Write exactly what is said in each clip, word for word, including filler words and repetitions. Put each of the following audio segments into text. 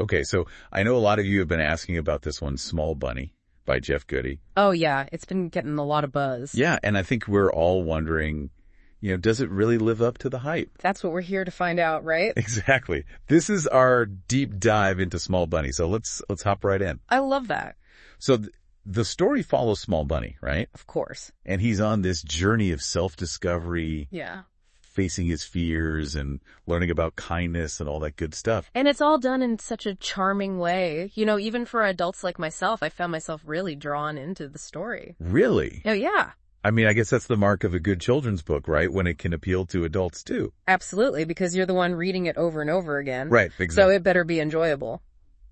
Okay, so I know a lot of you have been asking about this one, Small Bunny by Jeff Goode. Oh, yeah. It's been getting a lot of buzz. Yeah, and I think we're all wondering, you know, does it really live up to the hype? That's what we're here to find out, right? Exactly. This is our deep dive into Small Bunny, so let's let's hop right in. I love that. So th- the story follows Small Bunny, right? Of course. And he's on this journey of self-discovery. Yeah. Facing his fears and learning about kindness and all that good stuff. And it's all done in such a charming way. You know, even for adults like myself, I found myself really drawn into the story. Really? Oh, yeah. I mean, I guess that's the mark of a good children's book, right? When it can appeal to adults too. Absolutely, because you're the one reading it over and over again. Right, exactly. So it better be enjoyable.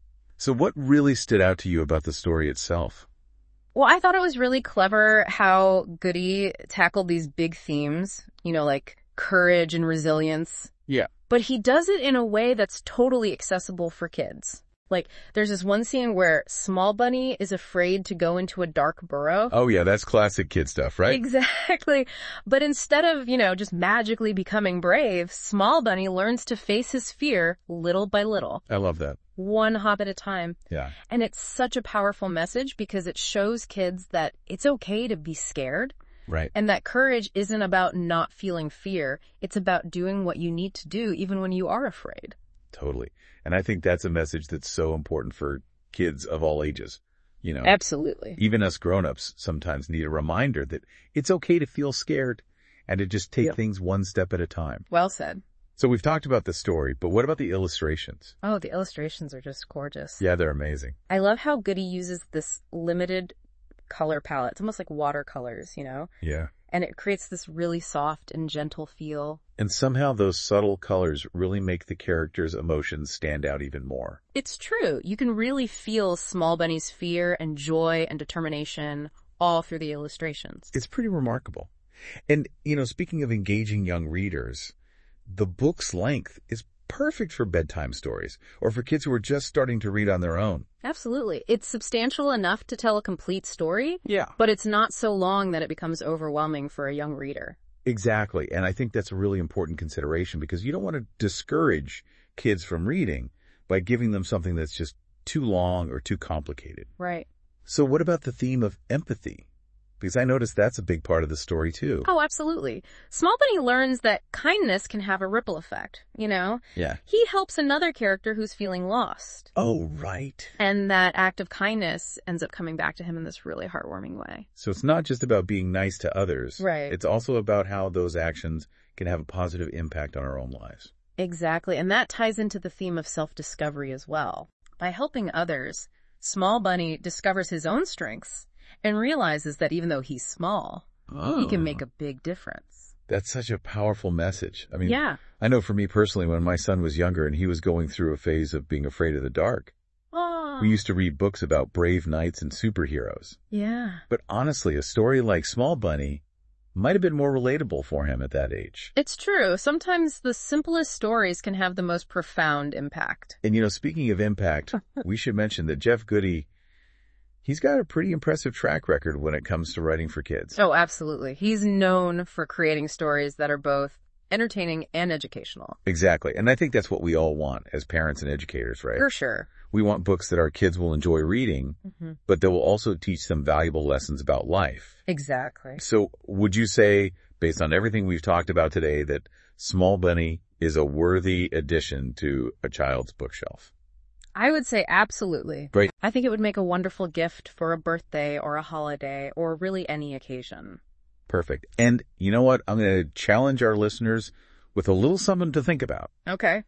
So what really stood out to you about the story itself? Well, I thought it was really clever how Goode tackled these big themes, you know, like courage and resilience. Yeah. But he does it in a way that's totally accessible for kids. Like, there's this one scene where Small Bunny is afraid to go into a dark burrow. Oh, yeah, that's classic kid stuff, right? Exactly. But instead of, you know, just magically becoming brave, Small Bunny learns to face his fear little by little. I love that. One hop at a time. Yeah. And it's such a powerful message because it shows kids that it's okay to be scared. Right. And that courage isn't about not feeling fear. It's about doing what you need to do even when you are afraid. Totally. And I think that's a message that's so important for kids of all ages. You know, absolutely. Even us grown-ups sometimes need a reminder that it's okay to feel scared and to just take yep. things one step at a time. Well said. So we've talked about the story, but what about the illustrations? Oh, the illustrations are just gorgeous. Yeah, they're amazing. I love how Goode uses this limited color palette. It's almost like watercolors, you know? Yeah. And it creates this really soft and gentle feel. And somehow those subtle colors really make the characters' emotions stand out even more. It's true. You can really feel Small Bunny's fear and joy and determination all through the illustrations. It's pretty remarkable. And, you know, speaking of engaging young readers, the book's length is perfect for bedtime stories or for kids who are just starting to read on their own. Absolutely. It's substantial enough to tell a complete story. Yeah. But it's not so long that it becomes overwhelming for a young reader. Exactly. And I think that's a really important consideration because you don't want to discourage kids from reading by giving them something that's just too long or too complicated. Right. So what about the theme of empathy? Because I noticed that's a big part of the story, too. Oh, absolutely. Small Bunny learns that kindness can have a ripple effect, you know? Yeah. He helps another character who's feeling lost. Oh, right. And that act of kindness ends up coming back to him in this really heartwarming way. So it's not just about being nice to others. Right. It's also about how those actions can have a positive impact on our own lives. Exactly. And that ties into the theme of self-discovery as well. By helping others, Small Bunny discovers his own strengths and realizes that even though he's small, oh. he can make a big difference. That's such a powerful message. I mean, yeah. I know for me personally, when my son was younger and he was going through a phase of being afraid of the dark, oh. we used to read books about brave knights and superheroes. Yeah. But honestly, a story like Small Bunny might have been more relatable for him at that age. It's true. Sometimes the simplest stories can have the most profound impact. And, you know, speaking of impact, we should mention that Jeff Goode, he's got a pretty impressive track record when it comes to writing for kids. Oh, absolutely. He's known for creating stories that are both entertaining and educational. Exactly. And I think that's what we all want as parents and educators, right? For sure. We want books that our kids will enjoy reading, mm-hmm. but that will also teach them valuable lessons about life. Exactly. So would you say, based on everything we've talked about today, that Small Bunny is a worthy addition to a child's bookshelf? I would say absolutely. Right. I think it would make a wonderful gift for a birthday or a holiday or really any occasion. Perfect. And you know what? I'm going to challenge our listeners with a little something to think about. Okay.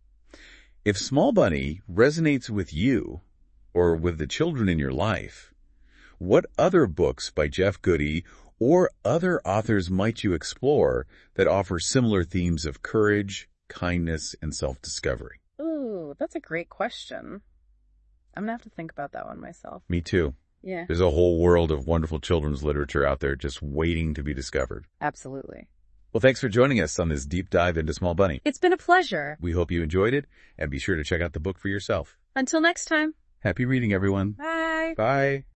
If Small Bunny resonates with you or with the children in your life, what other books by Jeff Goode or other authors might you explore that offer similar themes of courage, kindness, and self-discovery? Ooh, that's a great question. I'm going to have to think about that one myself. Me too. Yeah. There's a whole world of wonderful children's literature out there just waiting to be discovered. Absolutely. Well, thanks for joining us on this deep dive into Small Bunny. It's been a pleasure. We hope you enjoyed it, and be sure to check out the book for yourself. Until next time. Happy reading, everyone. Bye. Bye.